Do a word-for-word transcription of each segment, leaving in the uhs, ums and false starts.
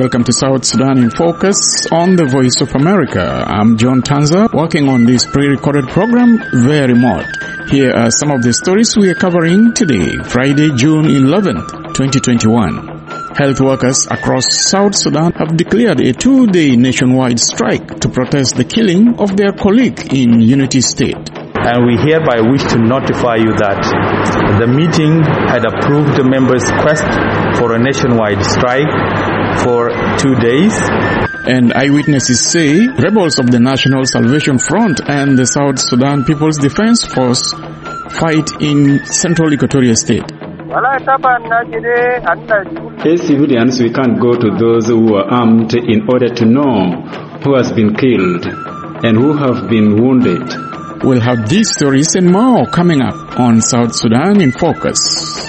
welcome to South Sudan in Focus on the Voice of America. I'm John Tanza, working on this pre-recorded program via remote. Here are some of the stories we are covering today, Friday, June eleventh, twenty twenty-one. Health workers across South Sudan have declared a two-day nationwide strike to protest the killing of their colleague in Unity State. And we hereby wish to notify you that the meeting had approved the members' request for a nationwide strike for two days. And eyewitnesses say rebels of the National Salvation Front and the South Sudan People's Defense Force fight in Central Equatoria State. As civilians, we can't go to those who are armed in order to know who has been killed and who have been wounded. We'll have these stories and more coming up on South Sudan in Focus.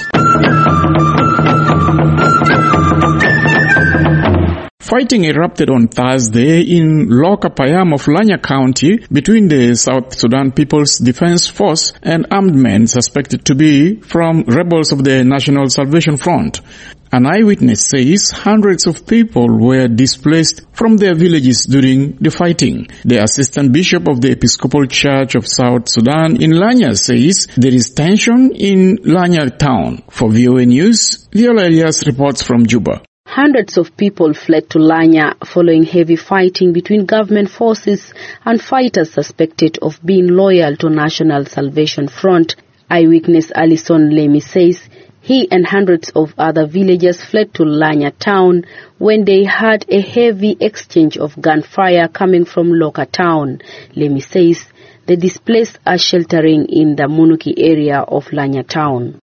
Fighting erupted on Thursday in Loka Payam of Lanya County between the South Sudan People's Defense Force and armed men suspected to be from rebels of the National Salvation Front. An eyewitness says hundreds of people were displaced from their villages during the fighting. The assistant bishop of the Episcopal Church of South Sudan in Lanya says there is tension in Lanya town. For V O A News, Viola Elias reports from Juba. Hundreds of people fled to Lanya following heavy fighting between government forces and fighters suspected of being loyal to National Salvation Front. Eyewitness Alison Lemi says he and hundreds of other villagers fled to Lanya town when they heard a heavy exchange of gunfire coming from Loka town. Lemi says the displaced are sheltering in the Munuki area of Lanya town.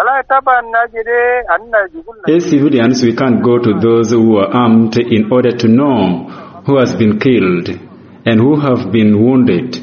As civilians, we can't go to those who are armed in order to know who has been killed and who have been wounded.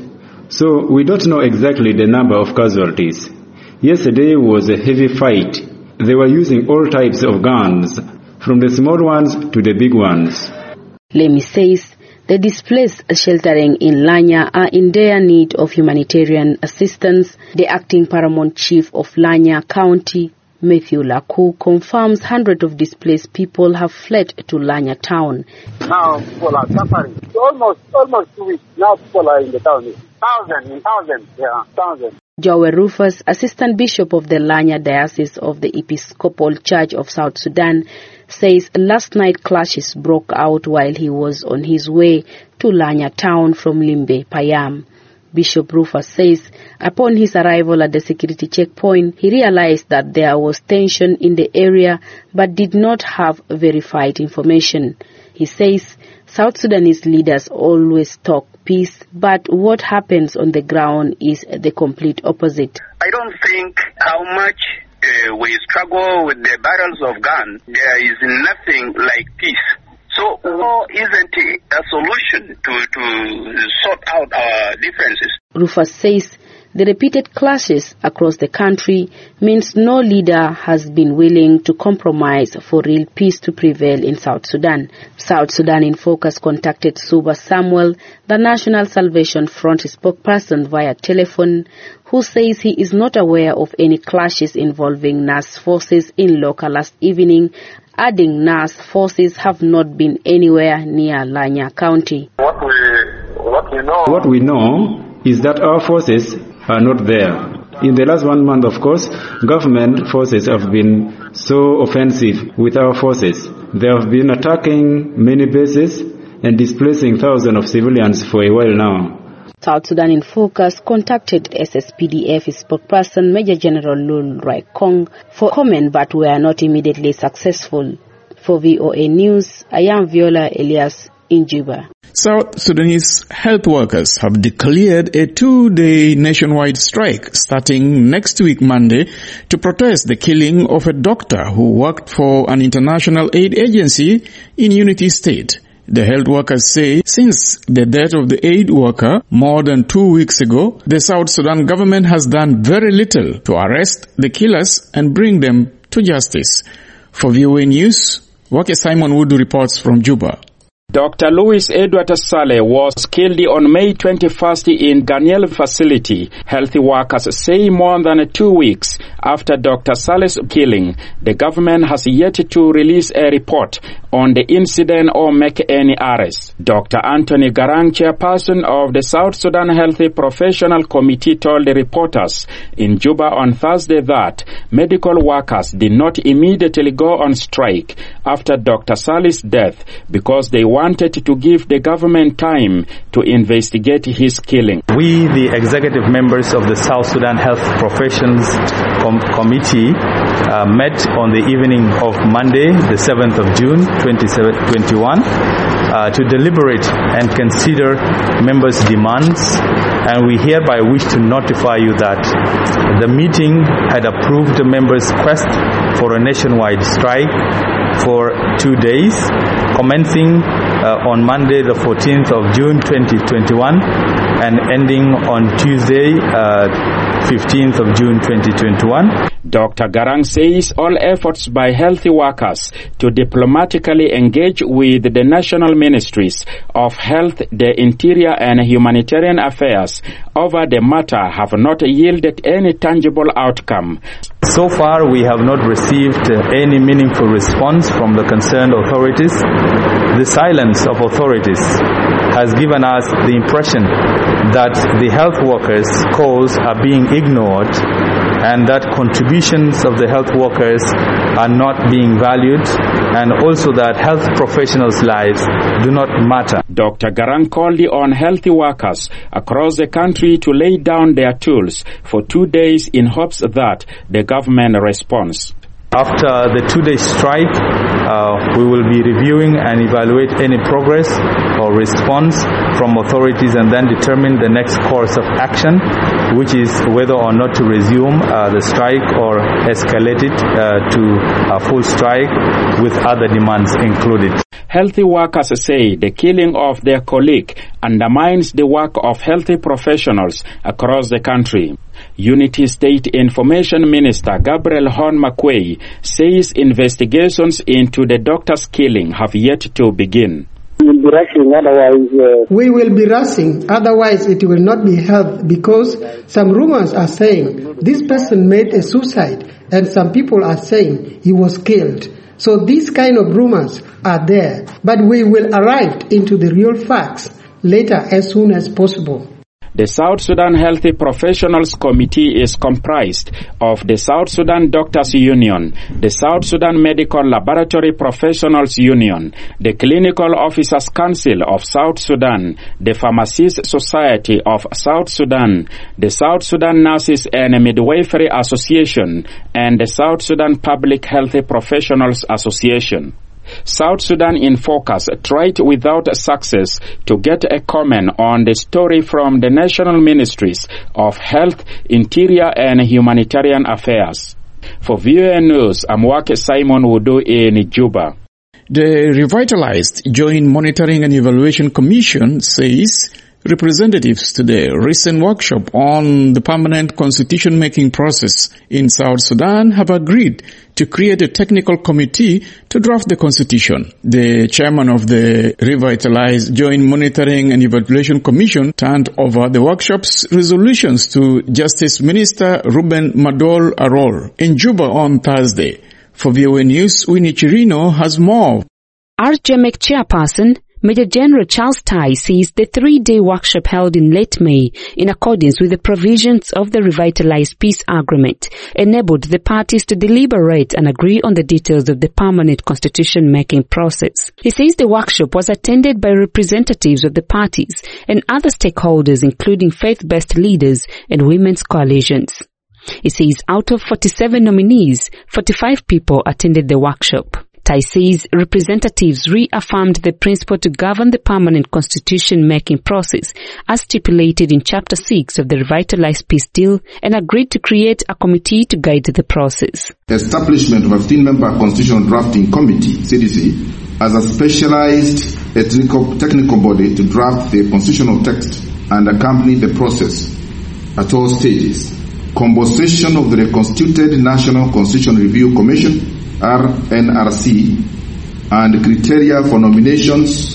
So we don't know exactly the number of casualties. Yesterday was a heavy fight. They were using all types of guns, from the small ones to the big ones. Lemi says the displaced sheltering in Lanya are in dire need of humanitarian assistance. The acting paramount chief of Lanya County, Matthew Laku, confirms hundreds of displaced people have fled to Lanya town. Now people are suffering. Almost, almost two weeks. Now people are in the town. Thousands, thousands, yeah, thousands. Joe Rufus, assistant bishop of the Lanya Diocese of the Episcopal Church of South Sudan, says last night clashes broke out while he was on his way to Lanya town from Limbe, Payam. Bishop Rufus says upon his arrival at the security checkpoint, he realized that there was tension in the area but did not have verified information. He says South Sudanese leaders always talk peace, but what happens on the ground is the complete opposite. I don't think how much uh, we struggle with the barrels of guns, there is nothing like peace. So war isn't a solution to, to sort out our differences. Rufus says the repeated clashes across the country means no leader has been willing to compromise for real peace to prevail in South Sudan. South Sudan in Focus contacted Suba Samuel, the National Salvation Front spokesperson, via telephone, who says he is not aware of any clashes involving N A S forces in Loka last evening, adding N A S forces have not been anywhere near Lanya County. What we, what we know... What we know is that our forces are not there. In the last one month, of course, government forces have been so offensive with our forces. They have been attacking many bases and displacing thousands of civilians for a while now. South Sudan in Focus contacted S S P D F spokesperson Major General Lul Rai Kong for comment but were not immediately successful. For V O A News, I am Viola Elias in Juba. South Sudanese health workers have declared a two-day nationwide strike starting next week Monday to protest the killing of a doctor who worked for an international aid agency in Unity State. The health workers say since the death of the aid worker more than two weeks ago, the South Sudan government has done very little to arrest the killers and bring them to justice. For V O A News, Wake Simon Wood reports from Juba. Doctor Louis Edward Saleh was killed on May twenty-first in Ganiel facility. Healthy workers say more than two weeks after Doctor Saleh's killing, the government has yet to release a report on the incident or make any arrests. Doctor Anthony Garang, chairperson of the South Sudan Healthy Professional Committee, told the reporters in Juba on Thursday that medical workers did not immediately go on strike after Doctor Saleh's death because they wanted to give the government time to investigate his killing. We, the executive members of the South Sudan Health Professions Com- Committee, uh, met on the evening of Monday, the seventh of June, twenty twenty-one, uh, to deliberate and consider members' demands, and we hereby wish to notify you that the meeting had approved the members' quest for a nationwide strike for two days, commencing uh, on Monday the fourteenth of June twenty twenty-one and ending on Tuesday uh, fifteenth of June twenty twenty-one. Doctor Garang says all efforts by healthy workers to diplomatically engage with the national ministries of health, the interior and humanitarian affairs over the matter have not yielded any tangible outcome. So far, we have not received uh, any meaningful response from the concerned authorities. The silence of authorities has given us the impression that the health workers' calls are being ignored and that contributions of the health workers are not being valued, and also that health professionals' lives do not matter. Doctor Garang called on healthy workers across the country to lay down their tools for two days in hopes that the government responds. After the two-day strike, uh, we will be reviewing and evaluate any progress or response from authorities and then determine the next course of action, which is whether or not to resume uh, the strike or escalate it uh, to a full strike with other demands included. Healthy workers say the killing of their colleague undermines the work of healthy professionals across the country. Unity State Information Minister Gabriel Horn McQuay says investigations into the doctor's killing have yet to begin. We will be rushing, otherwise... Uh... We will be rushing, otherwise it will not be held, because some rumors are saying this person made a suicide and some people are saying he was killed. So these kind of rumors are there, but we will arrive into the real facts later as soon as possible. The South Sudan Healthy Professionals Committee is comprised of the South Sudan Doctors Union, the South Sudan Medical Laboratory Professionals Union, the Clinical Officers Council of South Sudan, the Pharmacists Society of South Sudan, the South Sudan Nurses and Midwifery Association, and the South Sudan Public Health Professionals Association. South Sudan in Focus tried without success to get a comment on the story from the national ministries of Health, Interior and Humanitarian Affairs. For V O A News, I'm Wake Simon Wudu in Juba. The revitalized Joint Monitoring and Evaluation Commission says representatives to the recent workshop on the permanent constitution-making process in South Sudan have agreed to create a technical committee to draft the constitution. The chairman of the revitalized Joint Monitoring and Evaluation Commission turned over the workshop's resolutions to Justice Minister Ruben Madol Aror in Juba on Thursday. For V O A News, Winnie Chirino has more. R J M E C chairperson Major General Charles Tai says the three-day workshop held in late May, in accordance with the provisions of the revitalized peace agreement, enabled the parties to deliberate and agree on the details of the permanent constitution-making process. He says the workshop was attended by representatives of the parties and other stakeholders, including faith-based leaders and women's coalitions. He says out of forty-seven nominees, forty-five people attended the workshop. Tai says representatives reaffirmed the principle to govern the permanent constitution-making process as stipulated in Chapter six of the Revitalized Peace Deal and agreed to create a committee to guide the process. Establishment of a fifteen-member Constitutional Drafting Committee, C D C, as a specialized technical, technical body to draft the constitutional text and accompany the process at all stages. Composition of the reconstituted National Constitution Review Commission, R N R C, and criteria for nominations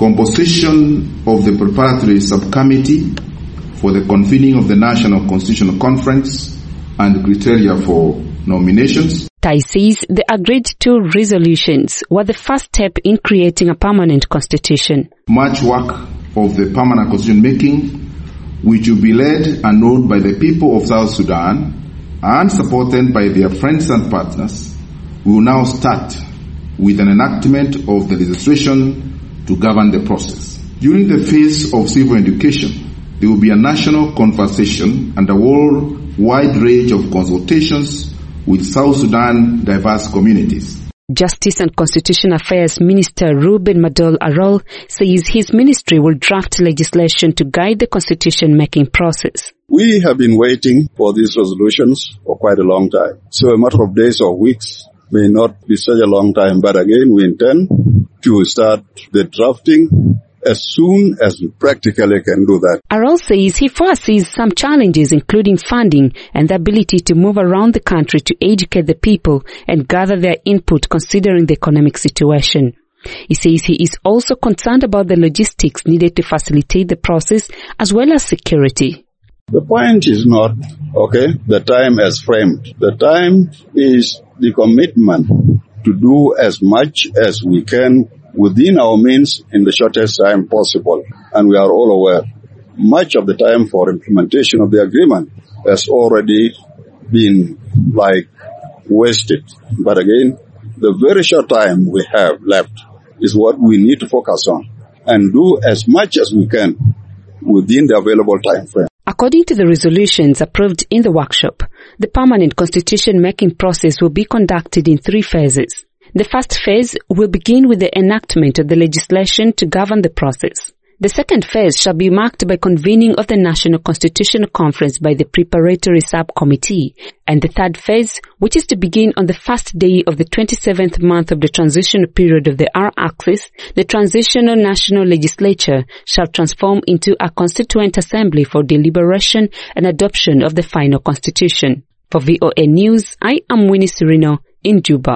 composition of the preparatory subcommittee for the convening of the National Constitutional Conference, and criteria for nominations. Tai says the agreed two resolutions were the first step in creating a permanent constitution. Much work of the permanent constitution making, which will be led and known by the people of South Sudan and supported by their friends and partners, will now start with an enactment of the legislation to govern the process. During the phase of civil education, there will be a national conversation and a worldwide range of consultations with South Sudan diverse communities. Justice and Constitutional Affairs Minister Ruben Madol Arol says his ministry will draft legislation to guide the constitution-making process. We have been waiting for these resolutions for quite a long time. So a matter of days or weeks may not be such a long time, but again we intend to start the drafting as soon as we practically can do that. Arol says he foresees some challenges, including funding and the ability to move around the country to educate the people and gather their input considering the economic situation. He says he is also concerned about the logistics needed to facilitate the process as well as security. The point is not, okay, the time as framed. The time is the commitment to do as much as we can within our means in the shortest time possible. And we are all aware, much of the time for implementation of the agreement has already been, like, wasted. But again, the very short time we have left is what we need to focus on and do as much as we can within the available time frame. According to the resolutions approved in the workshop, the permanent constitution-making process will be conducted in three phases. The first phase will begin with the enactment of the legislation to govern the process. The second phase shall be marked by convening of the National Constitutional Conference by the preparatory subcommittee. And the third phase, which is to begin on the first day of the twenty-seventh month of the transitional period of the R-axis, the Transitional National Legislature shall transform into a constituent assembly for deliberation and adoption of the final constitution. For V O A News, I am Winnie Serino in Juba.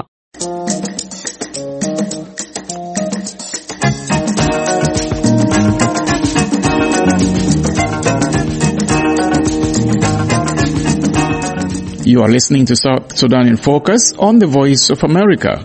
You are listening to South Sudan in Focus on the Voice of America.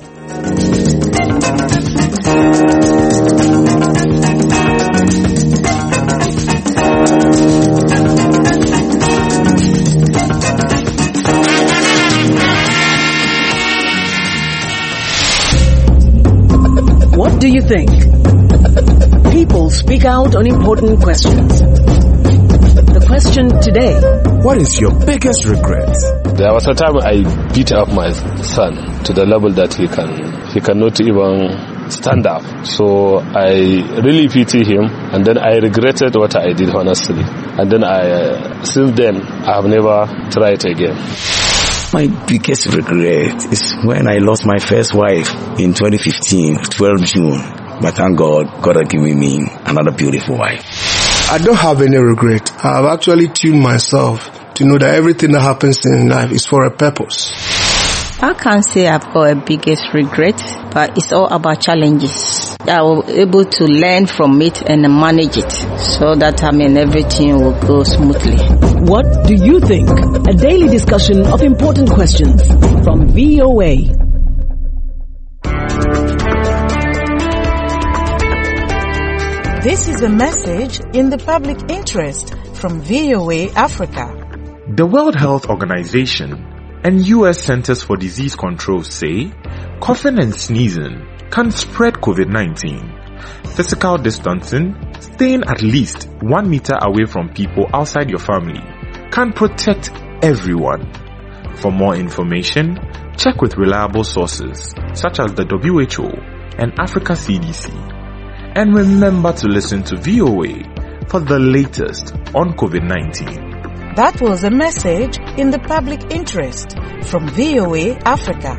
What do you think? People speak out on important questions. The question today: what is your biggest regret? There was a time I beat up my son to the level that he can he cannot even stand up. So I really pity him, and then I regretted what I did, honestly. And then I, uh, since then, I have never tried again. My biggest regret is when I lost my first wife in twenty fifteen, twelfth of June. But thank God, God has given me another beautiful wife. I don't have any regret. I have actually tuned myself to know that everything that happens in life is for a purpose. I can't say I've got a biggest regret, but it's all about challenges. I was able to learn from it and manage it so that, I mean, everything will go smoothly. What do you think? A daily discussion of important questions from V O A. This is a message in the public interest from V O A Africa. The World Health Organization and U S Centers for Disease Control say coughing and sneezing can spread COVID nineteen. Physical distancing, staying at least one meter away from people outside your family, can protect everyone. For more information, check with reliable sources such as the W H O and Africa C D C. And remember to listen to V O A for the latest on COVID nineteen. That was a message in the public interest from V O A Africa.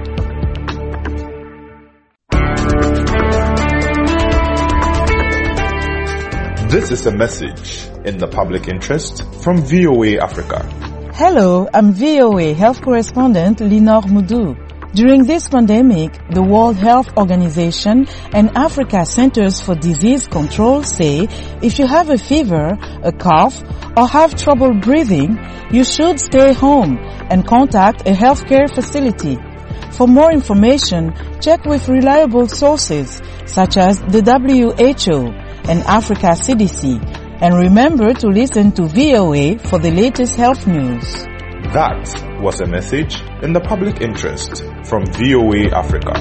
This is a message in the public interest from V O A Africa. Hello, I'm V O A Health Correspondent Linor Mudu. During this pandemic, the World Health Organization and Africa Centers for Disease Control say if you have a fever, a cough, or have trouble breathing, you should stay home and contact a healthcare facility. For more information, check with reliable sources such as the W H O and Africa C D C. And remember to listen to V O A for the latest health news. That was a message in the public interest from V O A Africa.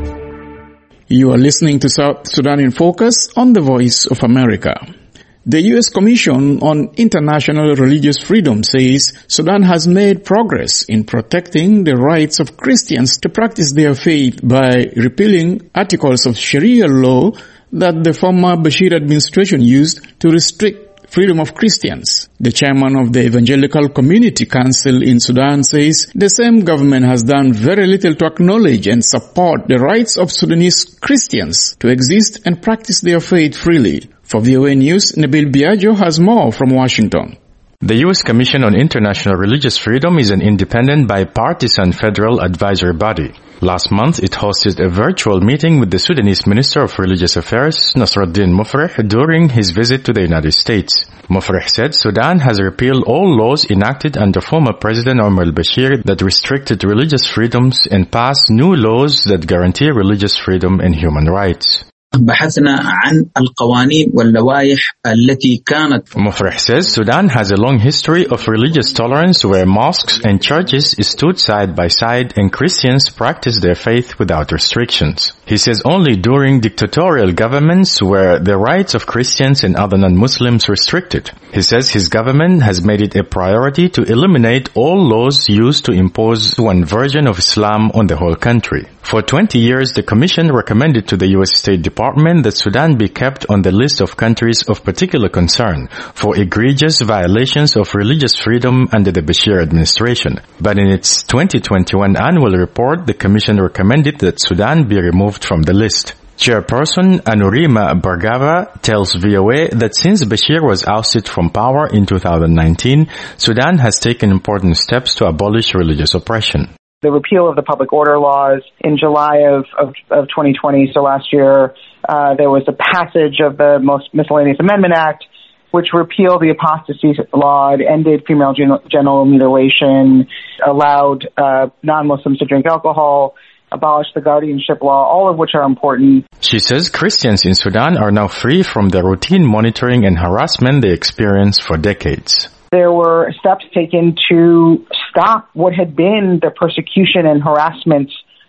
You are listening to South Sudan in Focus on the Voice of America. The U S Commission on International Religious Freedom says Sudan has made progress in protecting the rights of Christians to practice their faith by repealing articles of Sharia law that the former Bashir administration used to restrict freedom of Christians. The chairman of the Evangelical Community Council in Sudan says the same government has done very little to acknowledge and support the rights of Sudanese Christians to exist and practice their faith freely. For V O A News, Nabil Biagio has more from Washington. The U S Commission on International Religious Freedom is an independent bipartisan federal advisory body. Last month, it hosted a virtual meeting with the Sudanese Minister of Religious Affairs, Nasruddin Mufrih, during his visit to the United States. Mufrih said Sudan has repealed all laws enacted under former President Omar al-Bashir that restricted religious freedoms and passed new laws that guarantee religious freedom and human rights. بحثنا عن القوانين واللوائح التي كانت. Mufrih says Sudan has a long history of religious tolerance where mosques and churches stood side by side and Christians practiced their faith without restrictions. He says only during dictatorial governments were the rights of Christians and other non-Muslims restricted. He says his government has made it a priority to eliminate all laws used to impose one version of Islam on the whole country. For twenty years, the Commission recommended to the U S State Department that Sudan be kept on the list of countries of particular concern for egregious violations of religious freedom under the Bashir administration. But in its twenty twenty-one annual report, the Commission recommended that Sudan be removed from the list. Chairperson Anurima Bargava tells V O A that since Bashir was ousted from power in two thousand nineteen, Sudan has taken important steps to abolish religious oppression. The repeal of the public order laws in July of, of, of twenty twenty, so last year, uh, there was a passage of the Most Miscellaneous Amendment Act, which repealed the apostasy law, it ended female gen- genital mutilation, allowed uh, non-Muslims to drink alcohol, abolished the guardianship law, all of which are important. She says Christians in Sudan are now free from the routine monitoring and harassment they experienced for decades. There were steps taken to stop what had been the persecution and harassment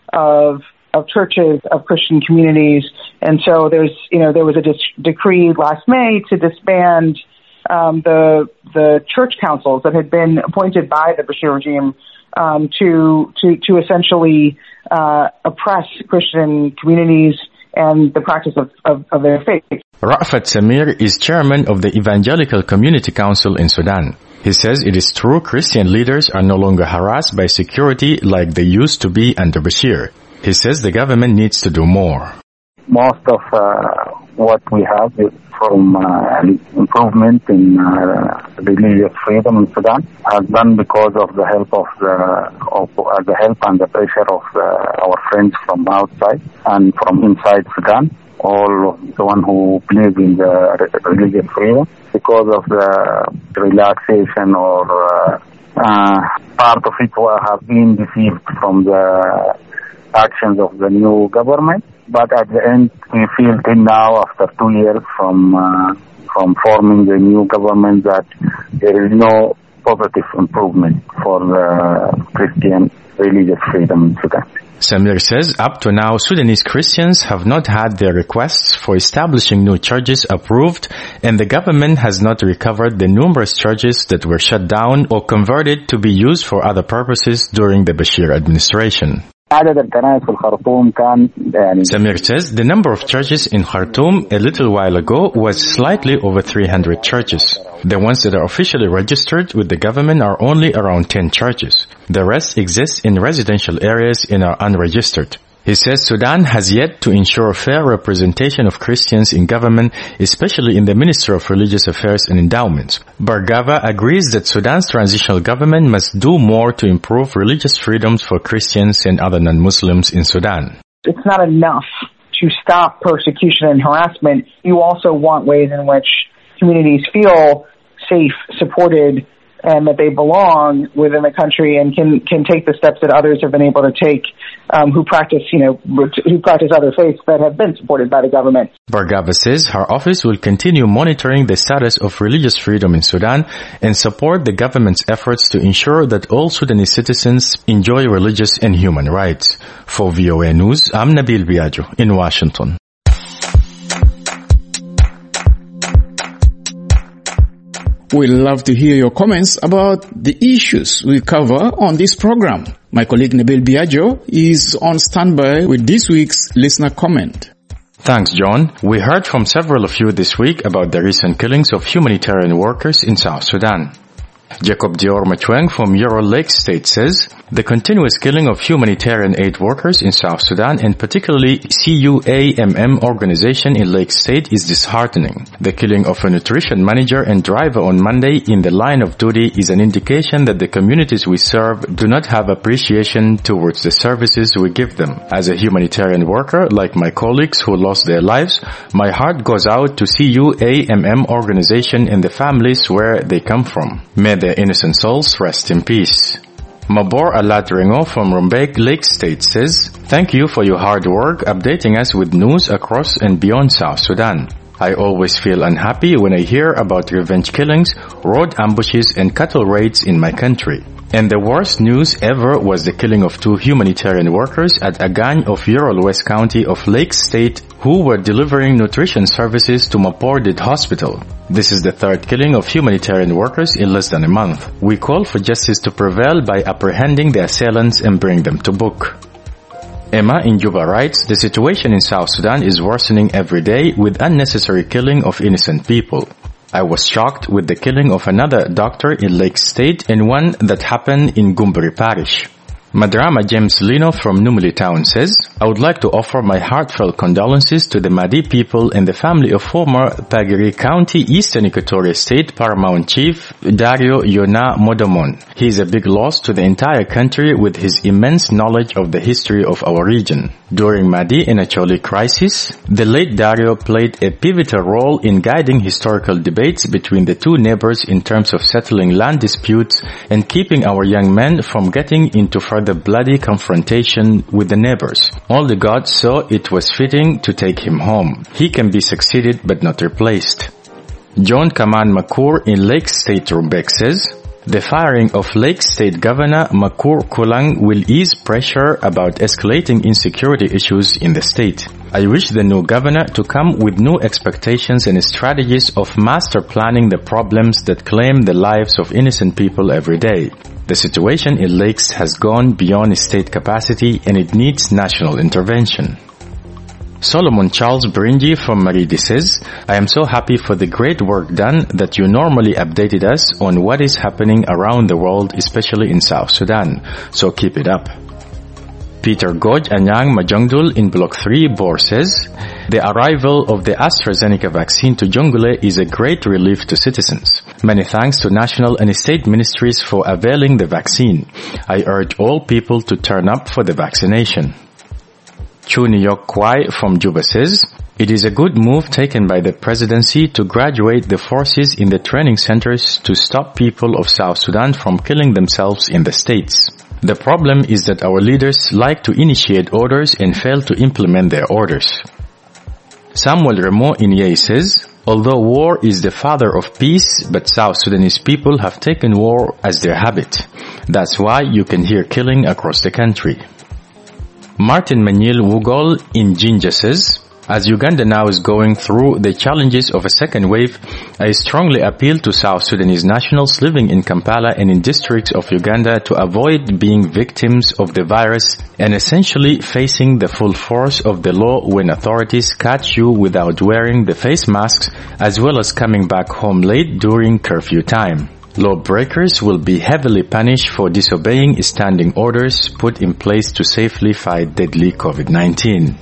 of of churches, of Christian communities. And so there's, you know, there was a dis- decree last May to disband um, the the church councils that had been appointed by the Bashir regime um, to to to essentially uh, oppress Christian communities and the practice of, of, of their faith. Ra'fat Samir is chairman of the Evangelical Community Council in Sudan. He says it is true Christian leaders are no longer harassed by security like they used to be under Bashir. He says the government needs to do more. Most of uh, what we have is from uh, improvement in uh, religious freedom in Sudan, has done because of the help of the of uh, the help and the pressure of uh, our friends from outside and from inside Sudan. All of the one who believe in the religious freedom, because of the relaxation or uh, uh, part of it have been deceived from the actions of the new government. But at the end, we feel till now, after two years from uh, from forming the new government, that there is no positive improvement for the Christian religious freedom in Sudan. Samir says up to now, Sudanese Christians have not had their requests for establishing new churches approved, and the government has not recovered the numerous churches that were shut down or converted to be used for other purposes during the Bashir administration. Samir says the number of churches in Khartoum a little while ago was slightly over three hundred churches. The ones that are officially registered with the government are only around ten churches. The rest exist in residential areas and are unregistered. He says Sudan has yet to ensure fair representation of Christians in government, especially in the Ministry of Religious Affairs and Endowments. Bargava agrees that Sudan's transitional government must do more to improve religious freedoms for Christians and other non-Muslims in Sudan. It's not enough to stop persecution and harassment. You also want ways in which communities feel safe, supported, and that they belong within the country and can, can take the steps that others have been able to take um, who practice, you know, who practice other faiths that have been supported by the government. Bargava says her office will continue monitoring the status of religious freedom in Sudan and support the government's efforts to ensure that all Sudanese citizens enjoy religious and human rights. For V O A News, I'm Nabil Biagio in Washington. We'd love to hear your comments about the issues we cover on this program. My colleague Nabil Biagio is on standby with this week's listener comment. Thanks, John. We heard from several of you this week about the recent killings of humanitarian workers in South Sudan. Jacob Dior Machweng from Ural Lake State says, the continuous killing of humanitarian aid workers in South Sudan and particularly C U A M M organization in Lake State is disheartening. The killing of a nutrition manager and driver on Monday in the line of duty is an indication that the communities we serve do not have appreciation towards the services we give them. As a humanitarian worker, like my colleagues who lost their lives, my heart goes out to C U A M M organization and the families where they come from. May their innocent souls rest in peace. Mabor Alatringo from Rumbek Lake State says, thank you for your hard work updating us with news across and beyond South Sudan. I always feel unhappy when I hear about revenge killings, road ambushes and cattle raids in my country. And the worst news ever was the killing of two humanitarian workers at Agany of Ural West County of Lake State who were delivering nutrition services to Mapordid Hospital. This is the third killing of humanitarian workers in less than a month. We call for justice to prevail by apprehending the assailants and bring them to book. Emma in Juba writes, the situation in South Sudan is worsening every day with unnecessary killing of innocent people. I was shocked with the killing of another doctor in Lake State and one that happened in Gumburi Parish. Madrama James Lino from Numili Town says, I would like to offer my heartfelt condolences to the Madi people and the family of former Pagiri County, Eastern Equatoria State Paramount Chief Dario Yona Modomon. He is a big loss to the entire country with his immense knowledge of the history of our region. During Madi and Acholi crisis, the late Dario played a pivotal role in guiding historical debates between the two neighbors in terms of settling land disputes and keeping our young men from getting into further bloody confrontation with the neighbors. All the gods saw it was fitting to take him home. He can be succeeded but not replaced. John Kaman Makur in Lake State Rumbek says, the firing of Lake State Governor Makur Kulang will ease pressure about escalating insecurity issues in the state. I wish the new governor to come with new expectations and strategies of master planning the problems that claim the lives of innocent people every day. The situation in Lakes has gone beyond state capacity and it needs national intervention. Solomon Charles Brinji from Maridi says, I am so happy for the great work done that you normally updated us on what is happening around the world, especially in South Sudan. So keep it up. Peter Goj Anyang Majongdul in Block three, Bor says, the arrival of the AstraZeneca vaccine to Jongule is a great relief to citizens. Many thanks to national and state ministries for availing the vaccine. I urge all people to turn up for the vaccination. Chuniyok Kwai from Juba says, it is a good move taken by the presidency to graduate the forces in the training centers to stop people of South Sudan from killing themselves in the states. The problem is that our leaders like to initiate orders and fail to implement their orders. Samuel Remo in Ye says, although war is the father of peace, but South Sudanese people have taken war as their habit. That's why you can hear killing across the country. Martin Manil Wugol in Jinja says, as Uganda now is going through the challenges of a second wave, I strongly appeal to South Sudanese nationals living in Kampala and in districts of Uganda to avoid being victims of the virus and essentially facing the full force of the law when authorities catch you without wearing the face masks, as well as coming back home late during curfew time. Lawbreakers will be heavily punished for disobeying standing orders put in place to safely fight deadly COVID nineteen.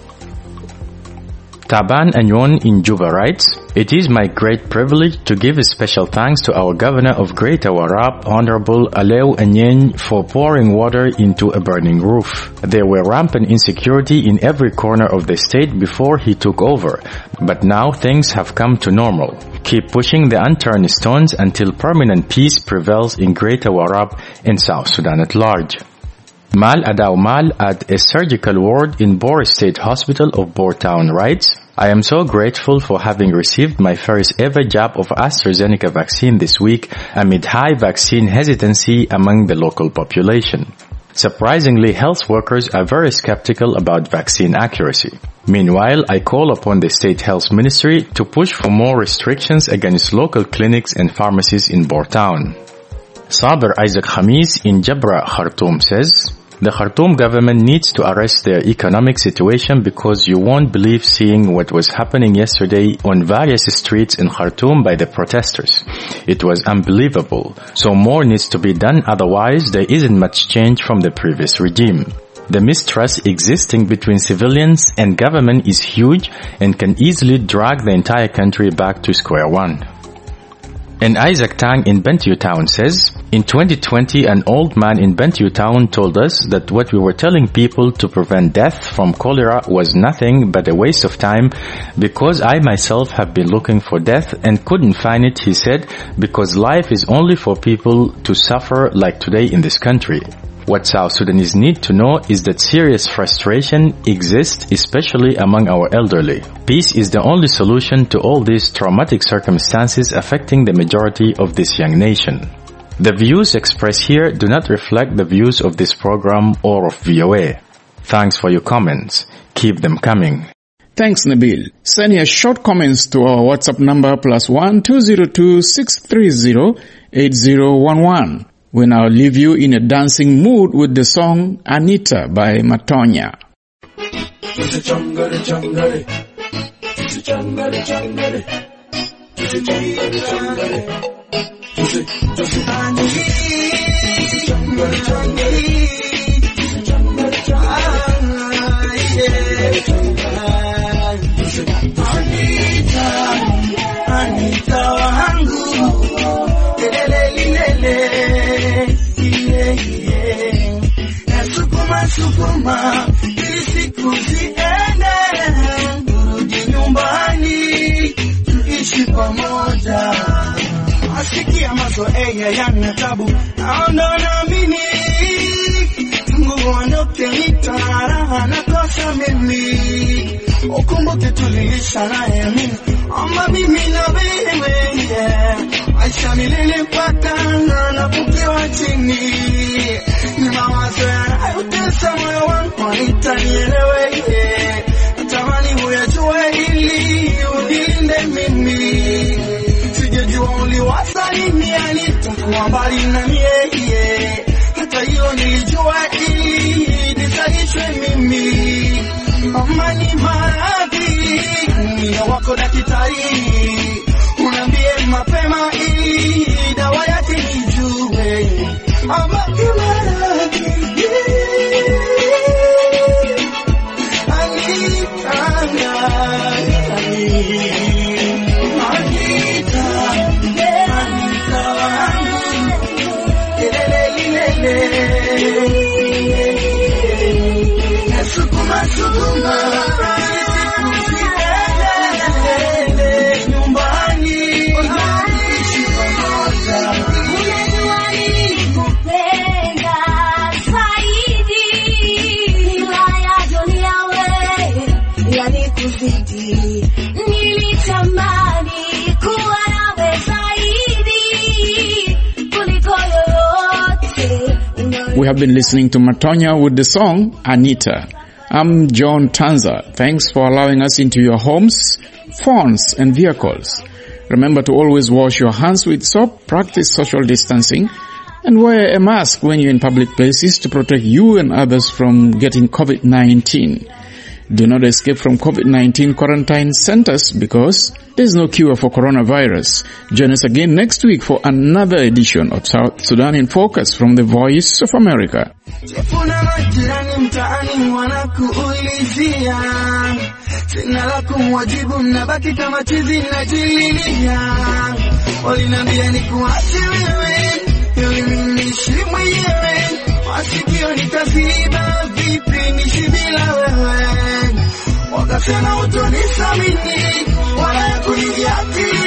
Taban Anyon in Juba writes, "It is my great privilege to give a special thanks to our Governor of Greater Warrap, Honorable Aleu Anyeny, for pouring water into a burning roof. There were rampant insecurity in every corner of the state before he took over, but now things have come to normal. Keep pushing the unturned stones until permanent peace prevails in Greater Warrap and South Sudan at large." Mal Adaw Mal at a surgical ward in Bor State Hospital of Bor Town writes, "I am so grateful for having received my first ever jab of AstraZeneca vaccine this week amid high vaccine hesitancy among the local population. Surprisingly, health workers are very skeptical about vaccine accuracy. Meanwhile, I call upon the State Health Ministry to push for more restrictions against local clinics and pharmacies in Bor Town." Saber Isaac Khamis in Jabra, Khartoum says, "The Khartoum government needs to arrest their economic situation because you won't believe seeing what was happening yesterday on various streets in Khartoum by the protesters. It was unbelievable. So more needs to be done, otherwise there isn't much change from the previous regime. The mistrust existing between civilians and government is huge and can easily drag the entire country back to square one." And Isaac Tang in Bentiu Town says, "In twenty twenty, an old man in Bentiu Town told us that what we were telling people to prevent death from cholera was nothing but a waste of time because I myself have been looking for death and couldn't find it," he said, "because life is only for people to suffer like today in this country. What South Sudanese need to know is that serious frustration exists, especially among our elderly. Peace is the only solution to all these traumatic circumstances affecting the majority of this young nation." The views expressed here do not reflect the views of this program or of V O A. Thanks for your comments. Keep them coming. Thanks, Nabil. Send your short comments to our WhatsApp number plus one two zero two six three zero eight zero one one. We now leave you in a dancing mood with the song Anita by Matonya. Anita wangu, Sukuma sukuma ili siku ziende, turudi nyumbani tuishi pamoja. Asikia mazoea yana tabu, naondo naamini Mungu wandoke nitaraha na kosa mimi. Ukumbuke tuliisha naye mimi, ama mimi na wewe, yeah. Maisha nilipata na kukiwa chini, ni mawazo yanayotesa moyo wangu, Anita nielewe, yeah. Natamani uyajue ili unilinde mimi. Sijajua uliwaza nini Anita kuwa mbali na mie, yeah. Hata hiyo nilijua ili nisaishwe mimi. Amani maradhi, mia wako daktari, unambie mapema ili dawa yake nijue. Amani maradhi, Anita, Anita, Anita wangu, kelele Sukuma sukuma nyumbani ishi pamoja. Unajua nilikupenda zaidi, ila ya dunia we yalikuzidi. Nilitamani kuwa nawe zaidi kuliko yoyote. We have been listening to Matonya with the song Anita. I'm John Tanza. Thanks for allowing us into your homes, phones and vehicles. Remember to always wash your hands with soap, practice social distancing, and wear a mask when you're in public places to protect you and others from getting COVID nineteen. do not escape from COVID nineteen quarantine centers because there's no cure for coronavirus. Join us again next week for another edition of South Sudan in Focus from the Voice of America. Kuna majirani mtaani wanakuulizia, sina la kumwajibu, mnabaki kama chizi najililia. Walinambia nikuache wewe, ili niishi mwenyewe, wasikio nitaziba, vipi niishi bila wewe. Wakasema utonisamini, wala kunijali.